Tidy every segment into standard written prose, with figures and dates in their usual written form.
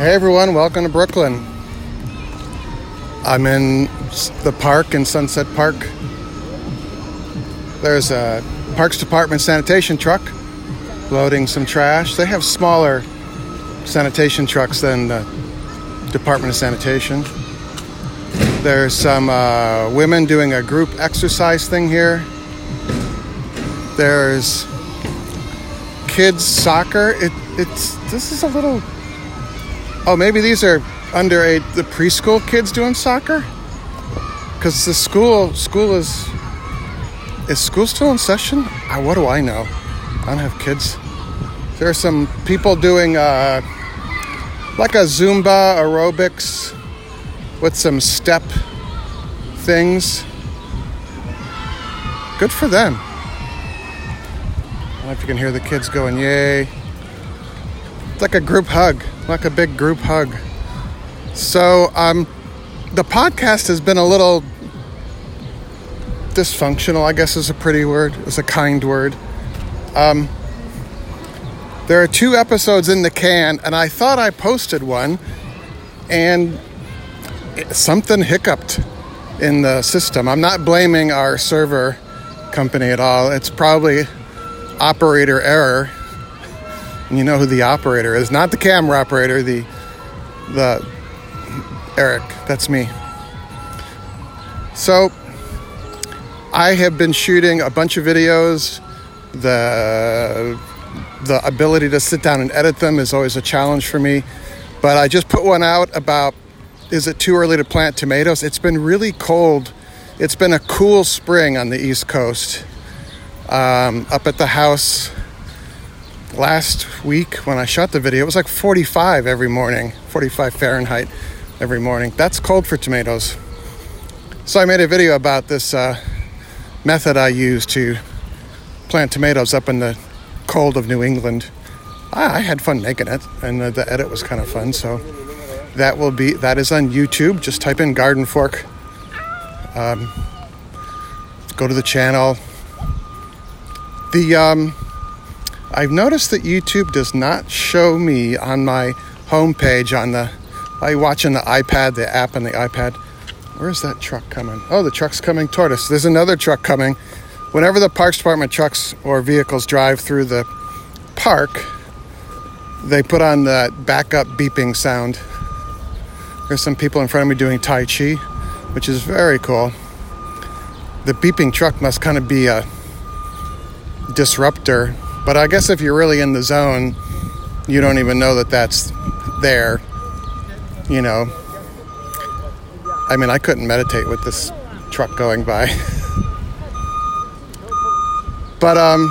Hey everyone, welcome to Brooklyn. I'm in the park in Sunset Park. There's a Parks Department sanitation truck loading some trash. They have smaller sanitation trucks than the Department of Sanitation. There's some women doing a group exercise thing here. There's kids soccer. This is a little... Oh, maybe these are the preschool kids doing soccer? Because the school is school still in session? What do I know? I don't have kids. There are some people doing like a Zumba aerobics with some step things. Good for them. I don't know if you can hear the kids going, yay. It's like a group hug, like a big group hug. So the podcast has been a little dysfunctional, I guess is a pretty word, is a kind word. There are 2 episodes in the can, and I thought I posted one, and something hiccuped in the system. I'm not blaming our server company at all. It's probably operator error. And you know who the operator is. Not the camera operator, the Eric. That's me. So I have been shooting a bunch of videos. The ability to sit down and edit them is always a challenge for me. But I just put one out about, is it too early to plant tomatoes? It's been really cold. It's been a cool spring on the East Coast. Up at the house last week when I shot the video, it was like 45 every morning, 45 Fahrenheit every morning. That's cold for tomatoes. So I made a video about this method I use to plant tomatoes up in the cold of New England. I had fun making it, and the edit was kind of fun. So that is on YouTube. Just type in Garden Fork. Go to the channel. I've noticed that YouTube does not show me on my homepage I watch on the iPad, the app on the iPad. Where's that truck coming? Oh, the truck's coming toward us. There's another truck coming. Whenever the Parks Department trucks or vehicles drive through the park, they put on the backup beeping sound. There's some people in front of me doing Tai Chi, which is very cool. The beeping truck must kind of be a disruptor, but I guess if you're really in the zone, you don't even know that that's there. You know, I mean, I couldn't meditate with this truck going by. But on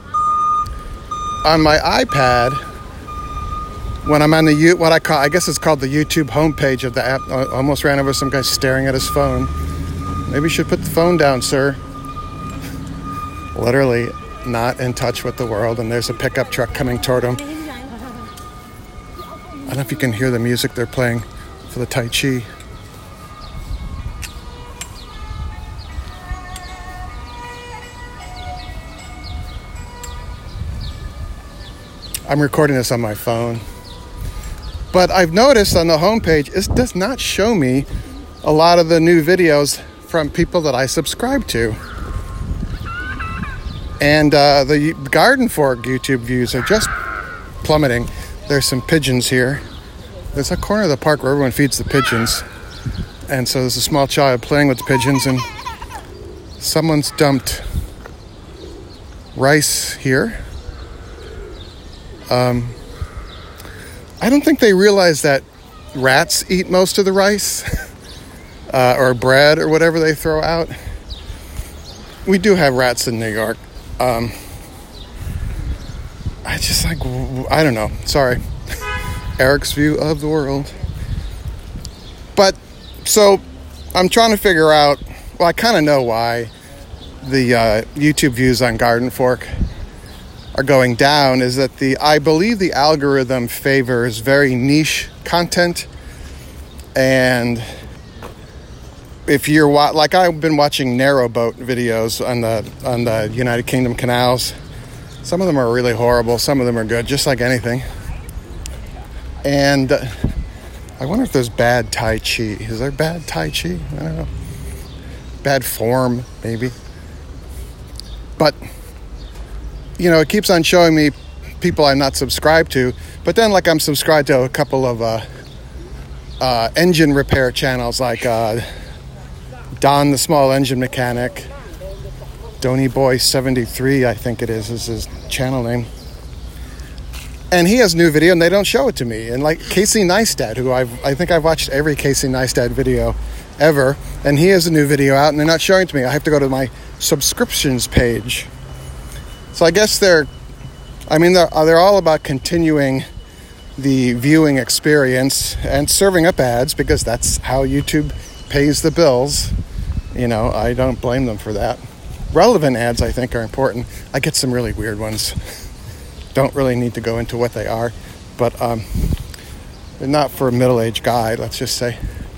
my iPad, when I'm on I guess it's called the YouTube homepage of the app. I almost ran over some guy staring at his phone. Maybe you should put the phone down, sir. Literally not in touch with the world, and there's a pickup truck coming toward him. I don't know if you can hear the music they're playing for the Tai Chi. I'm recording this on my phone. But I've noticed on the homepage, it does not show me a lot of the new videos from people that I subscribe to. And the Garden Fork YouTube views are just plummeting. There's some pigeons here. There's a corner of the park where everyone feeds the pigeons. And so there's a small child playing with the pigeons, and someone's dumped rice here. I don't think they realize that rats eat most of the rice or bread or whatever they throw out. We do have rats in New York. I don't know. Sorry. Eric's view of the world. But, so, I'm trying to figure out, well, I kind of know why the YouTube views on Garden Fork are going down, is that I believe the algorithm favors very niche content. And if you're like, I've been watching narrowboat videos on the United Kingdom canals. Some of them are really horrible. Some of them are good, just like anything. And I wonder if there's bad Tai Chi. Is there bad Tai Chi? I don't know. Bad form, maybe. But, it keeps on showing me people I'm not subscribed to. But then, I'm subscribed to a couple of engine repair channels, like Don the Small Engine Mechanic. Donny Boy 73, I think it is his channel name. And he has a new video, and they don't show it to me. And Casey Neistat, who I think I've watched every Casey Neistat video ever, and he has a new video out, and they're not showing it to me. I have to go to my subscriptions page. So I guess they're all about continuing the viewing experience and serving up ads, because that's how YouTube pays the bills. I don't blame them for that. Relevant ads, I think, are important. I get some really weird ones. Don't really need to go into what they are, but they're not for a middle-aged guy, let's just say.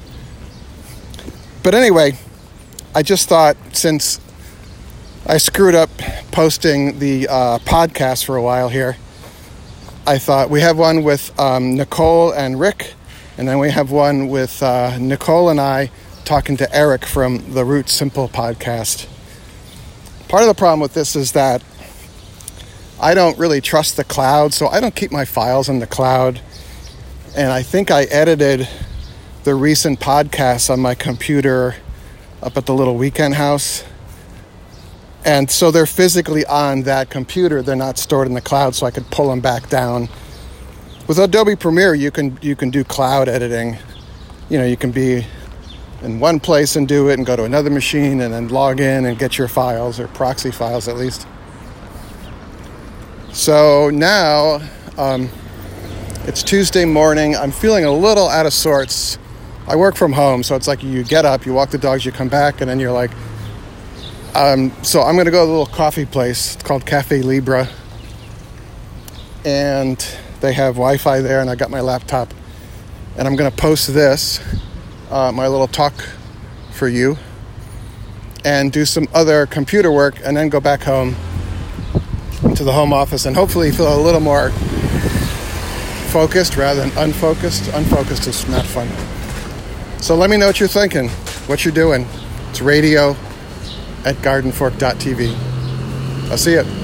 But anyway, I just thought, since I screwed up posting the podcast for a while here, I thought we have one with Nicole and Rick, and then we have one with Nicole and I talking to Eric from the Root Simple podcast. Part of the problem with this is that I don't really trust the cloud, so I don't keep my files in the cloud. And I think I edited the recent podcasts on my computer up at the little weekend house. And so they're physically on that computer. They're not stored in the cloud, so I could pull them back down. With Adobe Premiere, you can do cloud editing. You can be in one place and do it, and go to another machine and then log in and get your files, or proxy files at least. So now it's Tuesday morning. I'm feeling a little out of sorts. I work from home, so it's like you get up, you walk the dogs, you come back, and then you're like, so I'm going to go to a little coffee place. It's called Cafe Libra. And they have Wi-Fi there, and I got my laptop. And I'm going to post this, my little talk for you, and do some other computer work, and then go back home to the home office and hopefully feel a little more focused rather than unfocused. Unfocused is not fun. So let me know what you're thinking, what you're doing. It's radio@gardenfork.tv. I'll see you.